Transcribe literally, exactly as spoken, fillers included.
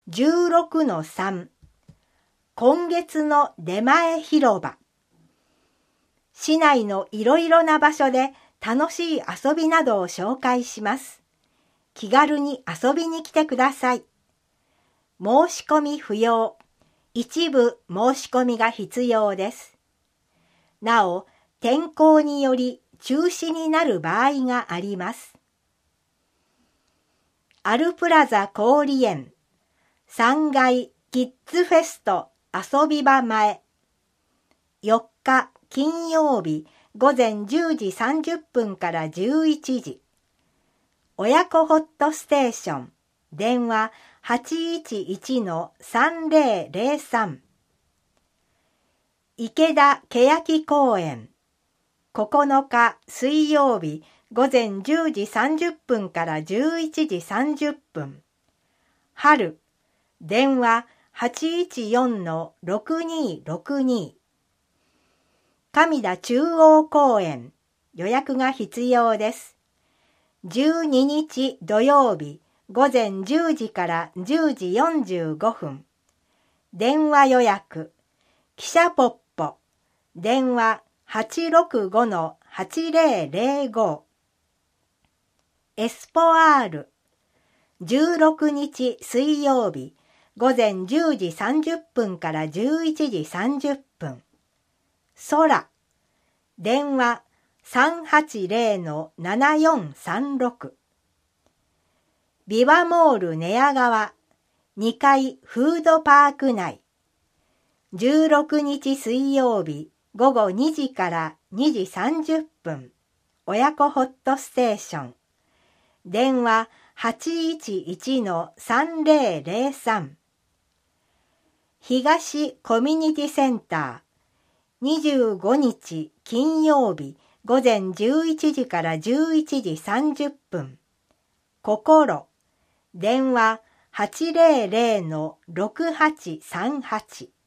じゅうろくのさん 今月の出前広場。市内のいろいろな場所で楽しい遊びなどを紹介します。気軽に遊びに来てください。申し込み不要。一部申し込みが必要です。なお、天候により中止になる場合があります。アルプラザ氷園さんがいキッズフェスト遊び場前。よっか金曜日午前じゅうじさんじゅっぷんからじゅういちじ。親子ホットステーション電話 はちいちいちのさんぜろぜろさん。池田けやき公園ここのか水曜日午前じゅうじさんじゅっぷんからじゅういちじさんじゅっぷん。春電話 はちいちよんのろくにろくに。上田中央公園予約が必要です。じゅうににち土曜日午前じゅうじからじゅうじよんじゅうごふん。電話予約記者ポッポ電話 はちろくごのはちぜろぜろご。エスポアールじゅうろくにち水曜日午前じゅうじさんじゅっぷんからじゅういちじさんじゅっぷん。空電話 さんはちぜろのななよんさんろく。ビワモール寝屋川にかいフードパーク内。じゅうろくにち水曜日午後にじからにじさんじゅっぷん。親子ホットステーション電話 はちいちいちのさんぜろぜろさん。東コミュニティセンターにじゅうごにち金曜日午前じゅういちじからじゅういちじさんじゅっぷん。心電話 はちぜろぜろのろくはちさんはち。